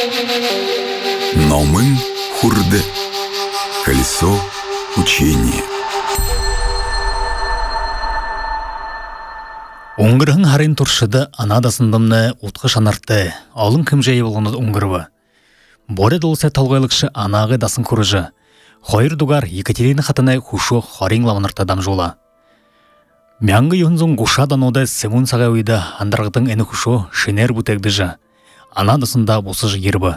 Номын хурды. Колесо учения. Оңгырын харин туршыды анадасындымны утқы шанарты, алын кім жайы болғанды оңгырвы. Боре долсе талғайлықшы анағы дасын күріжі. Хойыр дугар Екатерина хатынай хушу хорин лаванырта дамжула. Мяңғы юнзун гушадан ода сымун саға өйді андарғытың әні хушу шенер бұтегдіжі. Анадасында босыжы ербі.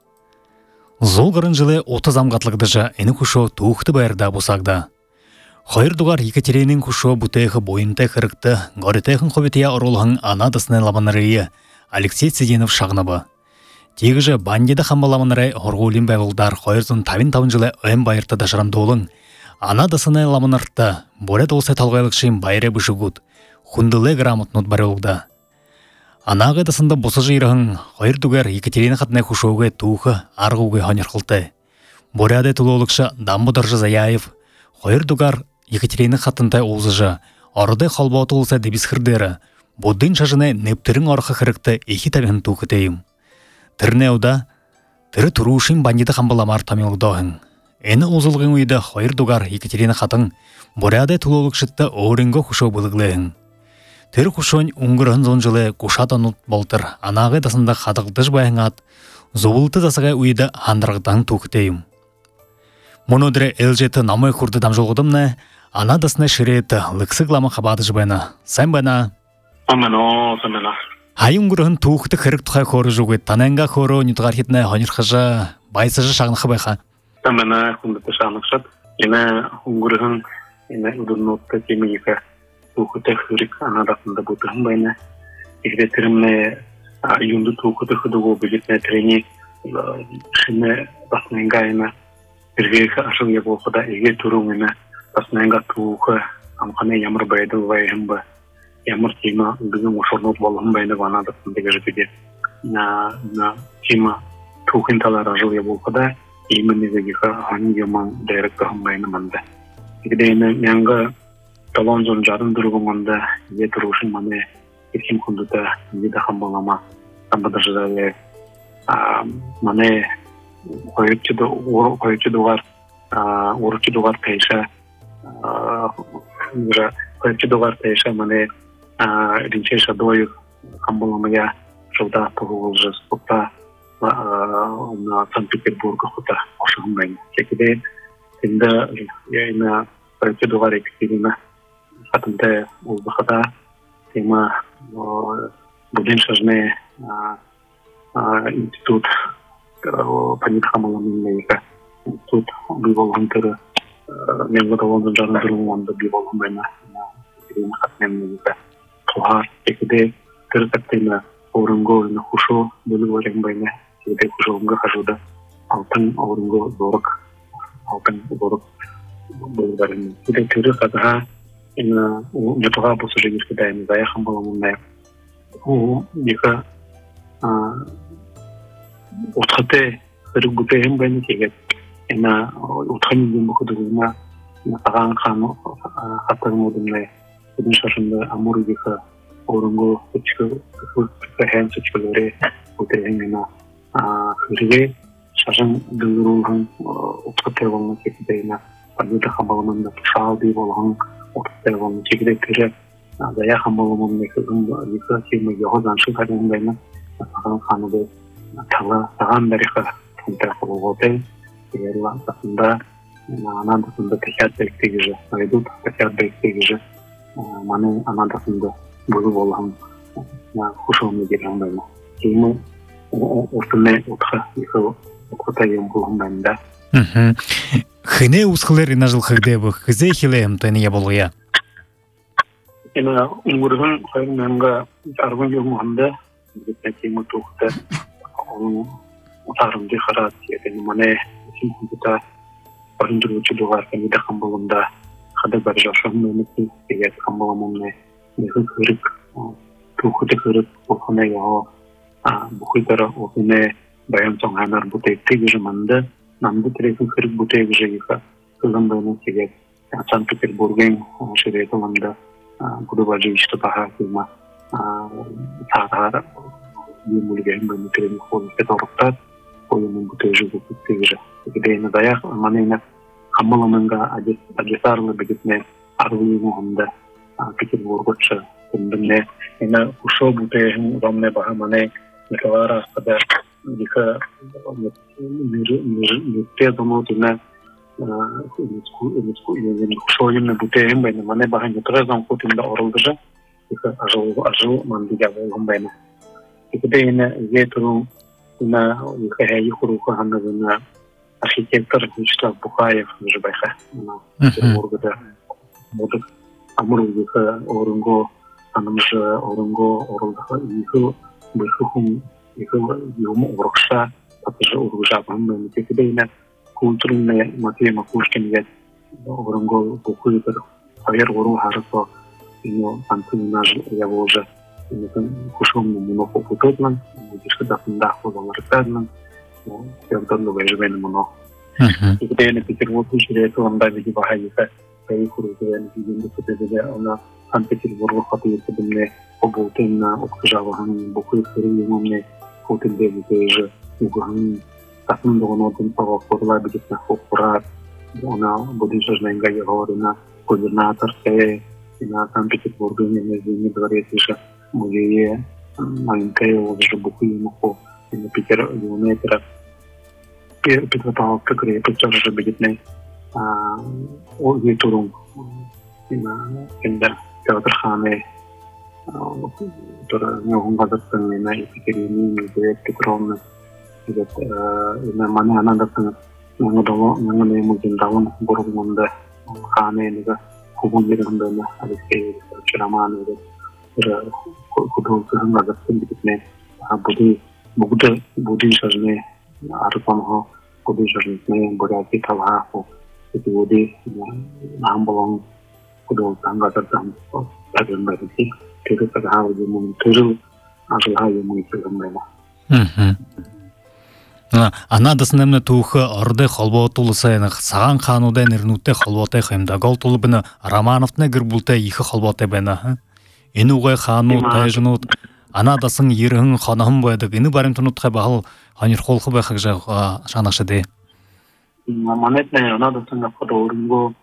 Золғырын жылы 30 амғатлықдыжы әні хушу туықты байырда босағда. Хойыр дугар Екатеринин хушу бұтайғы бойынтай қырықты ғоритайғын қобетия орылғын анадасының лаванырыйы Алексей Цеденов шағыныбы. Тегіжі бандеді қамбаламынырай орғулин бәғылдар қойырзын тавин-тавын жылы өйін байырты дашырамдуылың. Анадасыны ламыныртты, борет олсай талғайлықшын байыры бұшығуд, хундылы грамотнут барылды. Анағы дасында босы жиырығын қойыр дугар Екатерина қатынай хушуғы туғы арғуғы ханерқылты. Боряды тұлылықшы Дамбудыржы Заяев, қойыр дугар Екатерина қатынтай олзыжы, арыды қалбауты олса дебісқырдері, бодын шажыны нептірін арқы қырықты ехи табиғын туғы дейім. Тірнеуда, тірі тұру үшін бандеді қамбаламар тамилдығын. Әні ұзылғын өйді қойыр дугар Екатерина қатын, боряды тұлылықшытты орынғы құшау бұлығылығын. Тірі құшуын ұңғырын зон жылы құшадан ұт болтыр, анағы дасында қадығдыш байын ат, зобылты дасыға өйді андырғыдан туқытейім. Мұнодыры әлжеті намай құрды дамжылғыдымны, ана дасына шыреті лықсықлама қабады жыбайны. Сайн байна? Самена. Хай ұңғырын туықты қырық тұқай қоры жүгі, тананға қоры нетығар кетіне ғанырқыжы, байсыжы шағынықы байқа. Самена құндыты шағынықшат. Ені ұңғырын ұдырнотты темеге туықты қырық анадасында бұтығын байны. Егде тірімне үйінді туықты қыдығы білетіне тірені шыны басыныңға ені бірге ашыл ебі оқыда еге тұруңыны басыныңға туығы амқаны ямыр байды ұлайым ба. Ямар тема бүгін ошорнот болғын байны анадасындығы жіпеде. Тема туғын талар ажыл ебі оқыда емінезеге ғаны еман дайрыққығын байны манды. Егдейіні мәңгі талон жон жарын дұрғын манды е тұрушын маны еркем күндіді еді қамбалама қамбада жызалы маны қойытшы дуғар орычы дуғар тайша қойытшы дуғар тайша маны ринчей шадою қамбаламая жылда тұғыл жыз құта на Санкт-Петербурга құта ошығын байны. Кекеде енді қойытшы дуғар Екатерина қатымды ұлдықыда тема будин шажны институт панит хамаламынлайыға институт бейболғын түрі мен ғадаландың жарын дұрын онды бейболғын байна Екатерина қатынымлайыға тұғар екеде түрі қаттайна орынғы ойны құшу бөлі ойын байна екеде құшуынға қажуды алтын орынғы зорық бөлі барыны. Екеде түрі қадыға нетуға бұсы жегіргі дайымыз аяқын баламындай. Екі ұтқыты үрік бұтайын байны кегет. Ұтқын еден бұқыдығына саған қаттығын одымдай. Бұдың шашында амур екі орынғы үтшкі сүтшкілері бұтайын үрге шашын дүңгірулғын ұтқыты болына кекедейіна бәлді қамбалымында тұшал дей болған Оттай болын жегідек түрі зая қамбалымын екі кемі еғыз аншыл тарихындайны саған қаныды саған дариға тұнтайқы болғылдай егерлі асында анадасында тәхят бәйіктегі айдут тәхят бәйіктегі маны анадасында бұлы болған құшылымы дегендайны. Кемі осыны отқа екі отқыта ем болғандайында. Хыне усхылер инажыл хыгдебы, хызе хилеем тайния болғыя? Ена ұңғырғын қайын мәңгі арғын елмағында, бетіне тема тоқты, оның ұтарымды қарат, ертені мане сен күнкіта барынdır өтші доғар, кәнеді қамбалымда, қады бар жашығын өмітті, егер қамбалымымны, негі көрік, тоқыты көрік, болғана яғы, бұқыдары осыны баян соң әнар бұтайты кежіманды, Намды тіресін кірік бұтайғы жегіға кылған байынан сегер. Санкт-Петербурген шереті ланда бұды бажы ішті баға кылма сағар емулген байны тірені қолын кет орықтат. oyunun bu tecrübe tuttuğu. Gideyine dayak manayna hammalamanga acısarlı bilgitme arvıyı muhamda Peterburg'ça bununla ina uşo bu tecrübe ramne bahamane mekavara kadar dika nütte domotuna uşoyunla bu tecrübe mane bahan yutrazan kutunda orulduca dika ajıl mandiga olhambena gideyine yeturun ina yıkayı kuruka hanımına архитектор Вячеслав Бухаев Жабайха. Петербургда модық Амурудығы орынғы анымжы орынғы орылдығы екі бұйқықын екі юмы орықша татыжы орғы жабын мемлекетедейіне культурный Матвей Макушкин ет орынғы бұқы бір қайыр ору харысы антынына яволжы кушымны мұноқы бұтыдмын дешкі дақында қолаларыстадмын Феодорно выживаем много. И когда я на Петербурге жил, он даже видел bahayıka kayıkuru видим что она Санкт-Петербург хотелся бы мне поболтать окружала han буквы переменные хотели бы тоже уган так много он повода быть на хокурат она будет же на говорю на губернатор на Санкт-Петербурге не дворец еще музее маленькая уже буквы ему на Питер Юнайтера Петропавловка крепость тоже будет на Ветурум на Кендер Петроханы который не угадывается на Екатерине Петровна на мане надо на дало на ему дало бургунда ханы на хубундерында на Алексей Чараман уже художник надо будет на буди шажне арпанго буди шажне буряти талахо это буди намбалон кудол тангатам тагенбари теге тагавы мун төрү ажылхай мун тегенбайна анадасынемне тухы орды холботулысайны саган ханудан ирнутте холботай хемда голтулбына Романовтне гырбулте ихы холботай бена энугай хану тайжнут анадасың ерің ханахым бойдық ені барым тұнытқа бағыл ханер қолқы байқақ жанақшы де. Манетне анадасың апқада орынғы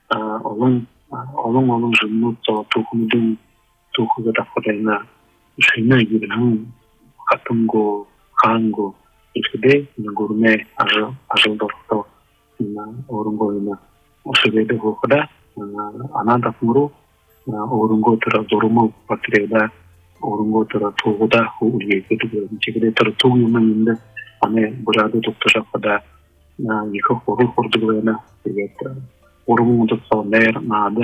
олың жынут тұқымдың тұқығы таққадайына шыны ерің қатыңғы қаңғы ешкіде көрме ажылдырқты орынғы ойына шыбеді қолқыда анадасыңыру орынғы тұра зорымы патрияда орынғы тұра тұғыда үлгейді жегіде тұра тұғымында аны бұрады тұқты жаққада екі қоры қордығылайына орынғы тұтсал нәр нады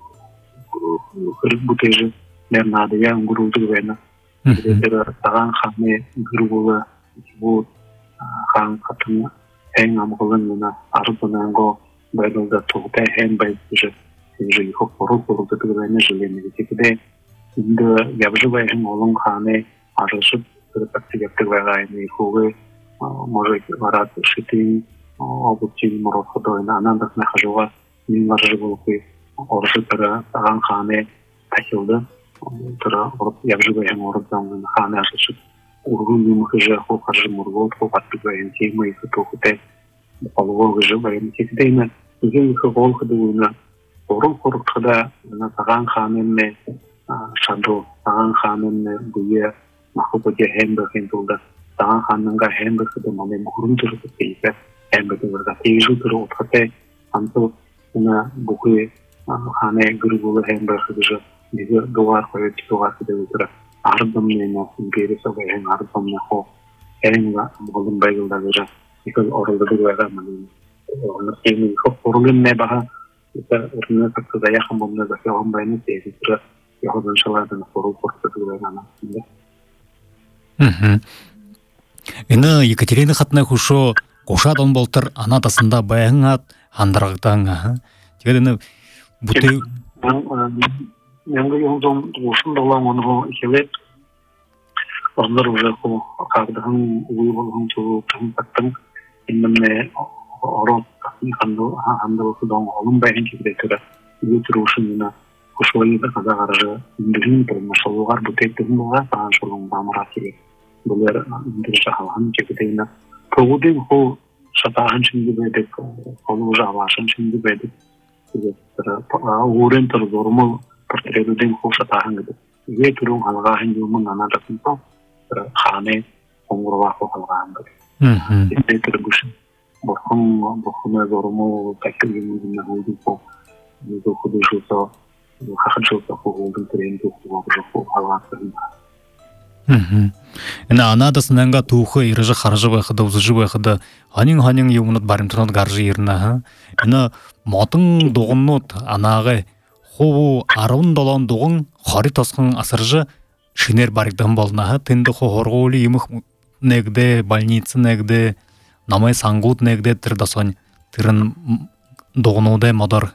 бұтежі нәр нады я ұңғырылдығылайына саған қаны ғырғылы бұл қан қатыны әң амғылын арызынанғы байлылда тұғыда әң байызы екі қоры қордығылайына жылені жегіде инде ябжывая олың ханы арышып практикаттыгайны хугы может варат шитин обучили морохудойна анандас нахажуга мин маржыбулкы оршытыра саган ханы тахилды тыра ябжывая ордан ханы арышып ургун юмхыжа хохажы мургот хохаттыгайын темы тухуте полового живая текдейна иген хохолхыдыгуна орун хорукхада саган ханынне Шаду саған ханын бұйы мақұбыге хэмбірген тұлды. Саған ханынға хэмбіргіді маме мұғырын тұрды кейті. Хэмбірген бірға тегжіл тұры отқаты. Антыл бұғы ханы гүргілі хэмбіргіді жы. Бігі дуар қойы титуар кіді өтірі. Ардыммен империя соға әң ардыммен қо. Әңға мұғылын байгылдағы жы. Екі орылды бұғайға мәнің. Оны сегінің көп орылын не баға. Үріне сақсыда яқын бұмны да сеғын байны сегіз тұры. Яғыдан шалардың қору қорсатығылайын анасында. Ені Екатерина қатына құшу қошадын болтыр анадасында баяғың ат андырағыдан. Тегедені бұты... Менгі елдің ұшын долан оны келет. Ондар уже қағдығын ұлы болғын тұғын тақтың. Енімне орын қандылықыдан олың баяғын кебретірі. Өтір ұшын ені Кушуайда қазақ аржы үндірін тұрмы шолуғар бұтеттігін болға саған шолуң дамыра керек. Бұлар үндір жағалған кепетейіні Toğudin o şatahan şimdi böyle konu javaşın şimdi böyle uğren tır zorumu portredin o şatahan gibi. Ye turun halgahin yumun anadasın to khane ongurwa ko halgahan gibi. İşte tırguşun. Bokhum zorumu takdir yumun nahudu ko. Yudu kuduşu to hakşu to holdun trendu ko halgahan. Ena анадасынанга тухы ирыжы харжы байхыда узыжы байхыда ханин юмнут барымтынат гаржы ирна ха. Ена мотың дугуннут анагы ху арун долон дугун хари тасқын асыржы шинер баригдан болна ха. Тенді ху хорголи юмых негде больница негде намай сангут негде тирдасон тирин дугунуде модар.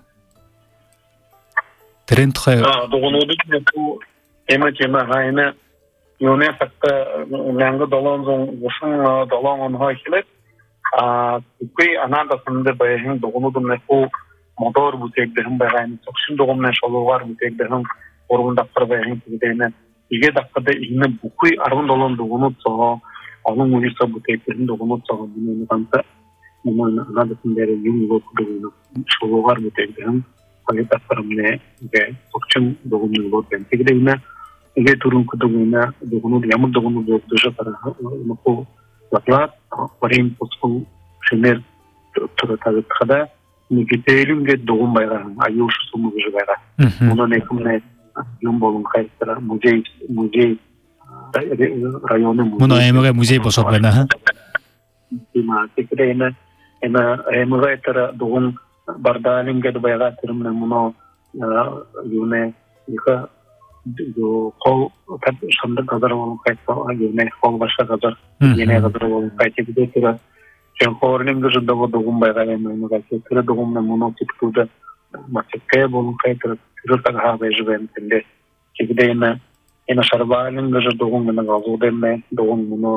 Тирин тухай дугунуде bu ema hayna yone sakta langa dolon zong wusung dolon on hakilet kui ananda sande bayin dogunudum ne ko motor bu tek dehin bayin sokshin dogum ne şolu var bu tek dehin orgun daktar bayin tidene ige daktada inne bu kui arun dolon dogunud so onun uysa bu tek dehin dogunud so bunu kanta bunu ananda sande yum go dogunud şolu var bu tek dehin bayin daktarım ne ge sokshin dogum ne go tek tidene 이게 turun kuduguna dugunu yamud dugunu dugdusha para mako laklat parim poskun shemer turata khada nikitelim ge dugun bayra ayush sumu ge bayra ona nekumne yum bolun khaysara mujey rayonu Muno emege muzey bosop bana ha ma tikrena ena emege tara dugun bardalim ge bayra tirmne muno yune yika जो कॉल तब शब्द गदर वालों का एक ये नहीं कॉल वर्षा गदर ये नहीं गदर वालों का एक भी तेरा जो कॉर्निंग जो दो दोगुम बैठा है मैंने कहा तेरा दोगुम ने मोनो चिप टूटा मतलब क्या बोलूं का तेरा तेरा तक हाँ बेच बैन तेरे चिपदे इन शर्बालिंग जो दोगुम ने गाज़ोदे में दोगुम मोनो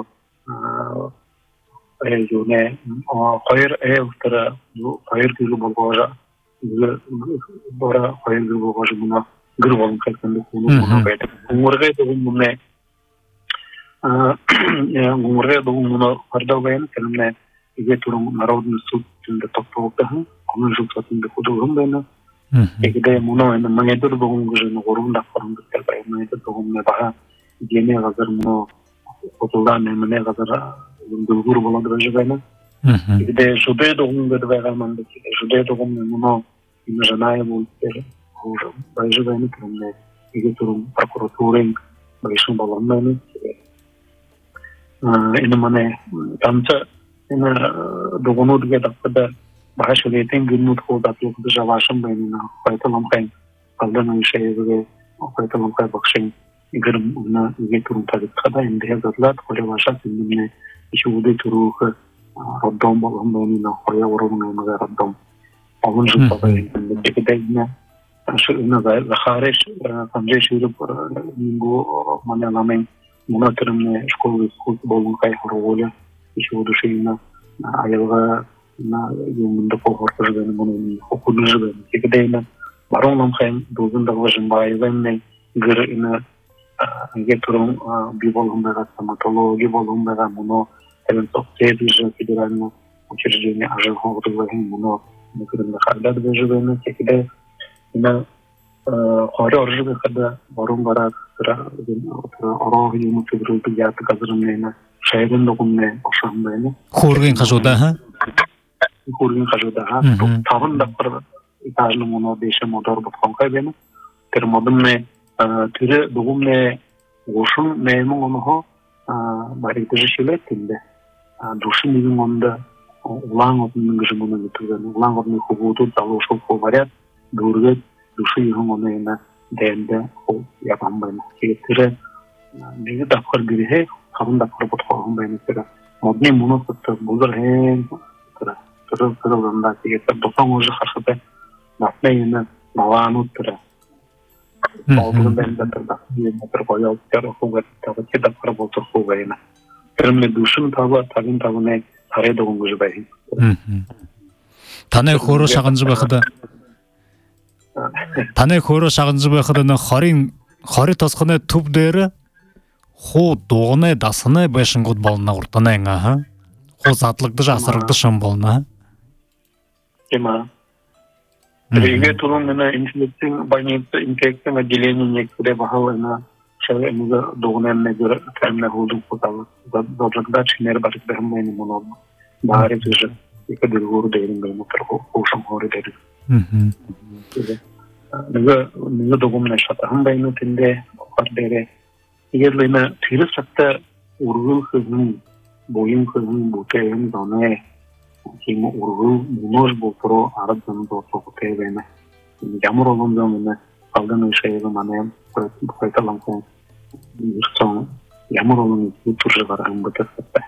जो ने खैर है उस तरह जो खैर की जो बगोजा जो बड़ा खैर की बगोजा मोनो Gurvalın kalkındı konu baydı. Umurgay da umune umurgay da umuna harda bayan kelimle ige turun narodni sud tinde toptokta ha onun jutatında kudurum bayna ege muno en mangedur da umgujun gorunda farım da kalbay mangedur da umne daha gene gazar muno otulan ne mane gazar gundur bolan da bayna ege jude da umgada bayna manda jude da umne muno imjanaya bolter Bayжывайны кірімне еге тұрым прокуратурын байшын баланмайны. Ені мане тамча ені дуғыну дүге дақпыда баға шөлейтен гүнмут қолдатлықды жалашын байнына қайталамқайын қалдан ойша езіге қайталамқай бақшын егерім ұна еге тұрым тазитқада енді езадлат қоле баша сендімне еші ұды тұруғы роддом баланмайнына қоя орылың аймаға роддом алын жылпаға еңді текедейіне Şuna da xariç kanca şurub bu manalamen monatırımne şkolu bolun kayhorolu işu duşuyna ayılga na yumunda pohortujdan bunu okudujdan tekdeyna baronlam khayn dozunda vajin bayvenne gır ina geturum bir bolunda stomatologi bolunda bunu elin sosyetijin federalno учреждение ажиговдугын bunu mükemmel halde bejibene tekde ina qori orjuga kada borun bara sıra ara yumu tübrü biyat gazırımlayna şaydan dokunne oşanmayna Khurgin qajoda ha Khurgin qajoda ha tavın da bir itajlı mono beşe motor butqan qaybena termodumne türe dogumne oşun neymun onu ho bari tejişiletinde duşun bizim onda ulan odun gıcımını götürden ulan odun hubutu daluşul kovaryat durget duşu yığın onu yine değinde o yapan bayını getire bir dakika bir he kabın dakika butqan bayını sıra modni bunu tuttu bulur he sıra sıra getir dokan oju xarxıda nasne yine mavanut sıra Olduğunu ben de tırda yine bir koyal yarı huvet tabi ki dakika bultur huvayına Kırımlı duşun tabi tagin tabi ne Tare doğum gücü bayın. Tane khoro shagınjı bakıda. Tane khoro shagınjı bakıda ne xari tasqını tup deri xo doğune dasını başın god balına urtana nga ha. Қозатлықты жасырықты шын болна. Тема. Реге турумена инфекция отделение некоторые бахалына шалемга догнанна гөр тамна холдук потал. Доброгда чинер барып бермейни моно. Баары же икадыр гор дейин бе мотор кошам гор дейин. Нега догумна шата хамбайны тинде кардере. Егерлена тирис сатта ургул хызын boyun kızın bu teyim dane kimi urgu bunoj bu pro aradan do sohbet edene yağmur olunca mı kaldan şeyle mane koytalan kon son yağmur olunca bu tür var bu tepede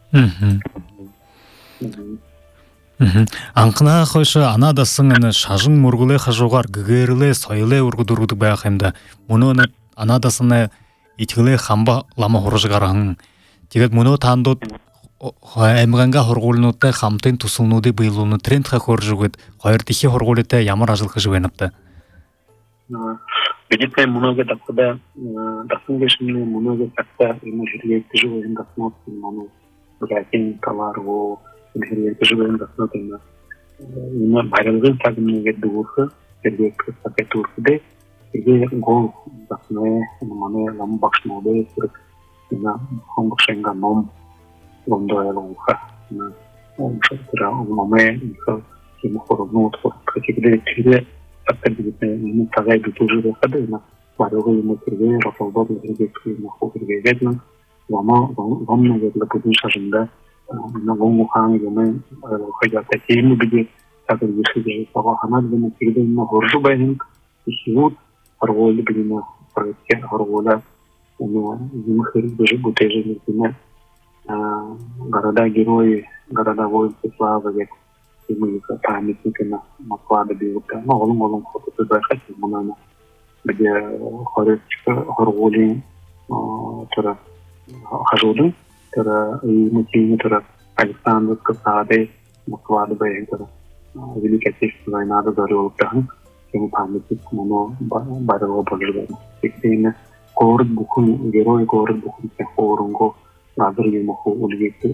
Анқына қойшы анадасың әні шажың мұрғылы қажуғар гігерлі сойылы ұрғыдырғыды бәқемді. Мұны анадасыны итгілі қамба лама ғұрыжығарағың. Тегет мұны тандот әмғанға ғұрғылынуытта қамтын тұсылынуды бұйылуыны трендқа көржігіт. Қойыртихи ғұрғылыта ямар ажылқы жывеніпті. Бедетпен мұнығы тақыда дақын кешіміне мұнығы тақта емежіргекті жывайын дақын отсын мұны бұрәкен талар о емежіргекті жывайын дақын отын мұны байрылғын тағымнеге дұғырғыергекті сақеті ұрқыды еге ғол дақыны мұны ламы бақшынауды сұрып хомбықшайынға ном ломды айлығыға омшаттыра ұлмамай кемі қорығыны отқыр қатегіде түйді тақта бедетіне тағай бүту жүрі қады байрылғы емі кірге раталдапергекті емі қоғырге ведінің ломны веділі бұдың шажында ломы қаңы емі айлығыға тәтейімі біде тағыр ешіде саға қанат емі кірді емі ғыржы байын ешігуд ғырғойлы бідені проектке ғырғойлы Зимхыр даже бутежи например города-герои, города воинской славы, и мы памятники на Москвада бьют. Ну, олым хоть туда хотим, мы где хоречка, горгули, тора хажуды, тора и мутины, тора Александр Касады, Москвада бьют, тора Великая Отечественная война дозорила тахн, тем памятник, моно барило пожигаем. Фиксийно город бухун, герои город бухун, хорунго, надырги моху, улигти,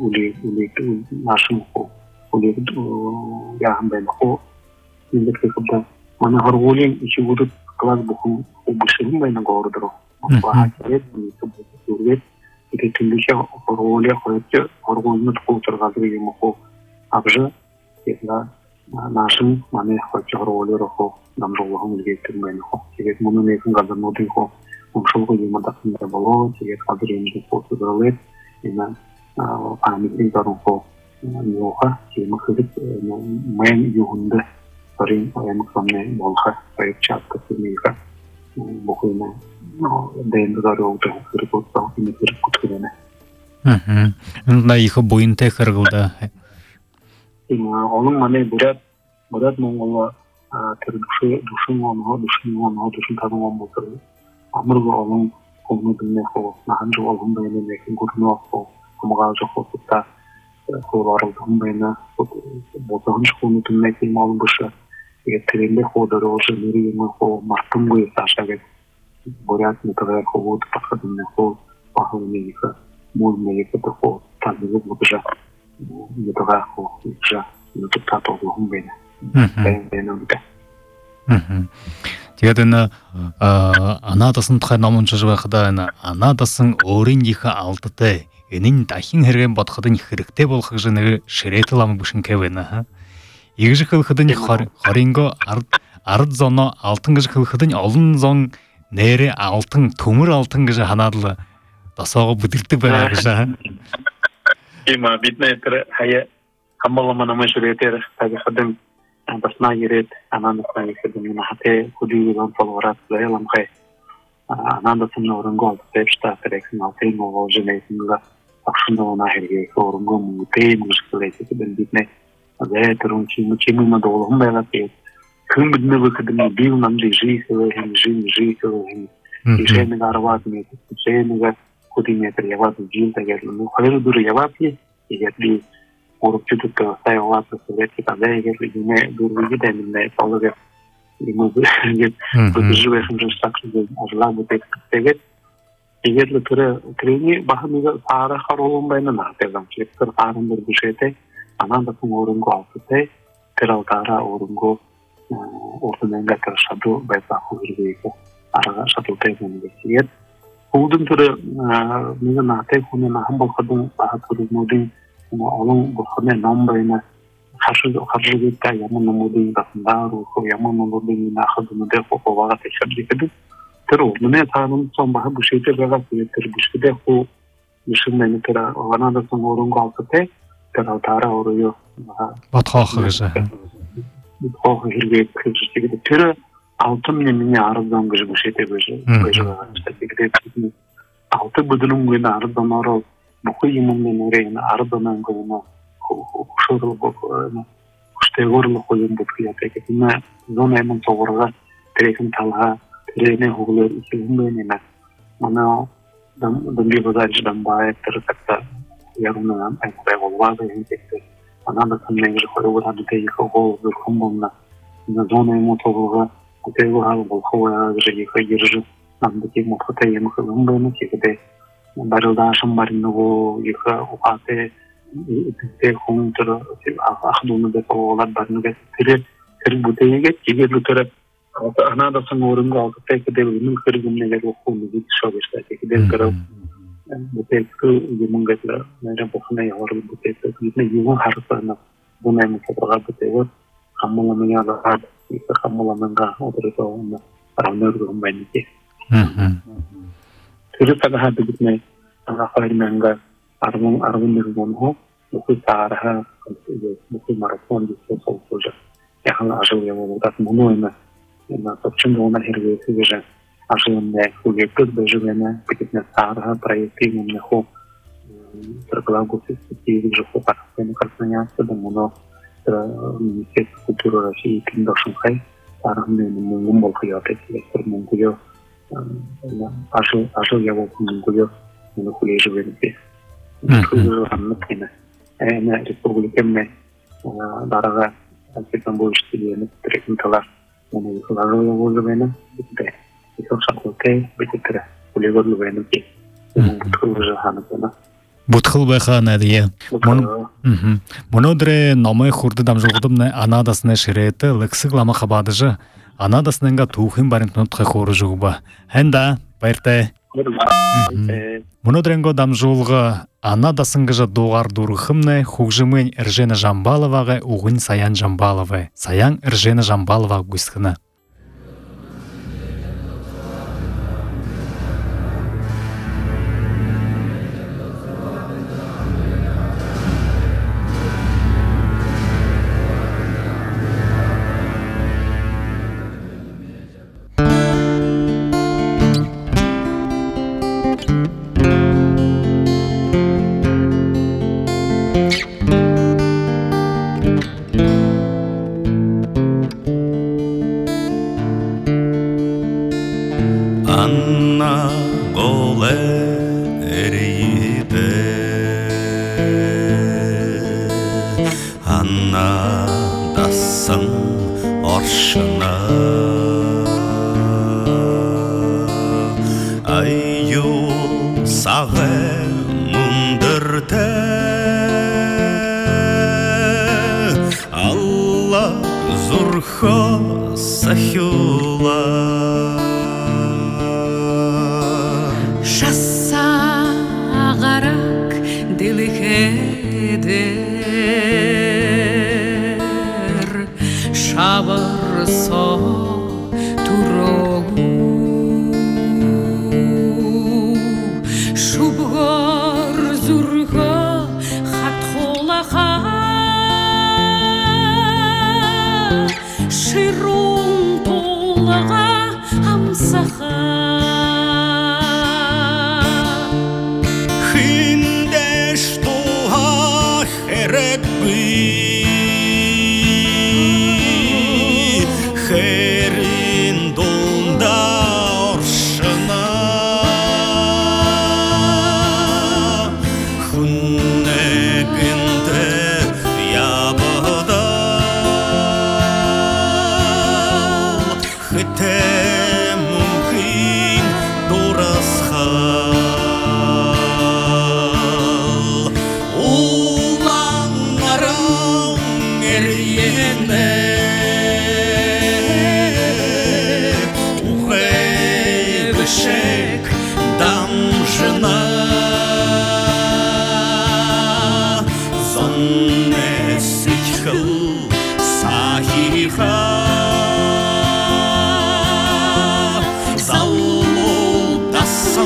нашим моху, улигти, яхамбай моху, индексы куда. Мана горгулин, еще будут класс бухун, убышим на городу. Плахатет, не и тендича горгуля, горгулин, культур надырги моху, абже, если нашим, мане хоть горгуля роху, нам жолохом улигти моху, теперь муну некин газанутин хо. Омшылғы ема дақында болу, тегет қазір емді қосы дұрылет, ема памятник дарынқо неоға, ема қызып мән юғынды барин ема қамне болға, байып чатқа сүрмейға, бұқы ема дайынды дары олды қырып отса, ема қырып күткілені. Онда екі бойынты қырғылды. Оның мане бұрат мұңғылы душын таның он болдырды. Амырғы олың қолыны білме қол, нағанжы олың байыны мекін көріні қол, қымығалжы қолсыпта қол арылдығын байыны, болдығын шықылыны түнне кейім алың бұшы, тіренде қолдары олжы мері емі қол, мартым көйі саша кет, борят мұтығай қол өті пақы дүнне қол, бағылыны екі, мөліне екі қол, тазылы бұтыжа, мұтығай қол, екіжа, мұтып татылығын байыны, байыны өте. Тегедені анадасың тұқай намын жыжбақыда анадасың орын екі алтыты енін тахин hergen батқыдың хірікте болқық жынығы шіреті ламы бұшын кәвені. Егіжі қылқыдың қаринго ард зоны алтын ғыжы қылқыдың олын зон нәре алтын, төмір алтын ғыжы ханадылы дасауға бұдыртты бәрі ғыжы. Ема бітіне етірі хая қамбаламанамай жүретер тәгі қыдың басна ерет, анандасына екірді мен хате құдыйылан солғарат зайыламқай. Анандасымны орынғы алты тәпшта тәрексін алтайын оғал жынайсынға ақшында ona herge орынғы мұңғытай мұғышқылайсы кеден бітіне зәй тұрын чемімі доғылығын байлап ет. Күн бідіне вықыдымы бил намды жиысылығын, жиысылығын, ешенің арватын етіп, ешенің құдый метр яватын жил тәгерлі. Қайры дұры явап ет, егер бей Орып жүдікті сайылаты сөйлетті қазай егер үйіне дұрғыды дәмінді салығы бұды жүвесін жүз сақшыды ажыла бұд екістігет егерлі түрені бағымызы сары қаролын байны нағдайдан кектір қарындар бүшеті, анандасың орынғы алтыты, тіралтара орынғы ортыненге шаду байса құзырбейкі араға шатылтай көңілі сегер. Құлдың түрі мені нағдай көне нағым болқадың баға түрінудің олың болқадың ном байына қаржы кетті ямын номудың дасында рухы ямын номудың нақыдыныдай қоқоваға текшірдекеді. Төр орнына тағының соң баға бүшейтер баға сөйеттер бүшкеде құл бүшімені түрі ғанадасың орынғы алтыты, тіралтара орыйы Батқақы ғыжы. Батқақы жүргейіп кіргістегеді. Түрі алтын мені арыздан күжі бүшете бүші. Алты бүдінің көйні арыздан арыз, бұқы емінмен өрейіні арыздан көйіні құшырыл құштайғырлы қойын бұтқият екетіні зон әмін соғырға тірекін талға тірейіне ғұғылыр екеуін бәйнені. Мұны дұнги бұзаржыдан байыптыры сәтті яғынан әйқұдай ғолуағы енкетті. Анада күннеңгі қойы бұдан дейікі ғол зүрқым болына. Зон әмін соғырға құтайғы ғалы болқы ойағы жеге ержі намдыки мұтқытай емі қылын бәйні кекіде. Барылда ашым барыны ғол екі ұқаты итте хунтер ахдуны деп олар барныга тире бутеге тигерлу тире анада сан орынга алты кеде үнүн кыргымнеге окуну бит шогышта кеде кыра бутеку юмунгатла нера бохна явар бутеку битне югун харсана буна мутабага бутево хаммала меня рад и хаммала манга одерто на равнерго майники тире тага битне ана хайменга арвын ныргон ho бүкіл тарыға бүкіл марафон дейсі сол көжі яғын ажыл емолдат мұны ойны топчын оңна хергесі бежі ажылында көгекіз бежігені бекетіне тарыға проекті еміне хо тұрғылау көсесті жүху қарқыны қарсынаясы да мұны Министерство культуры России кіндашынқай тарығын еміне мұн болқы яты келестір мұңгүйі ажыл емолдың мұңгүйі мұны күлей жүгенде Күзі әне республикемне дараға әлпеттен бұл іштелені тірекін талар. Оны ұйқылары олы бәйні, бітті ұйқыл шақылтай, бітті күлегірлі бәйні ке. Бұтқыл жығаны бәйні. Бұтқыл бәйқаны әдейе. Мұны өдірі намай құрды дамжылғыдымны анадасыны шыреті лықсық лама қабадыжы. Анадасыныңға туғын барын тұнытқы қоры жүгіба. Әнда, байыртай. Мұны дренго дамжулғы анадасыңғыжы доғар дұрғымны хуғжымын Иржена Жамбаловаға уғын Саян Жамбаловы. Саян Иржена Жамбалова гүстіні.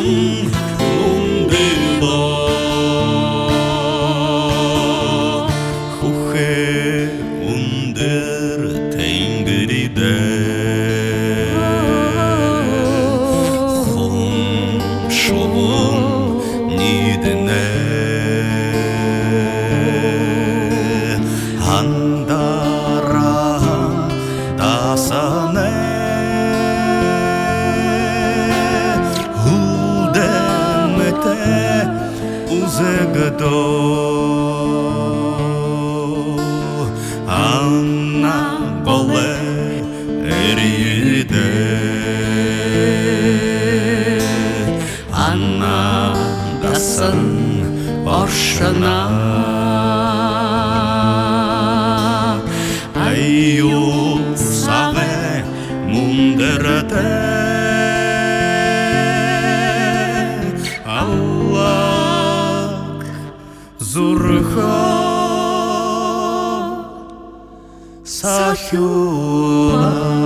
Сахюла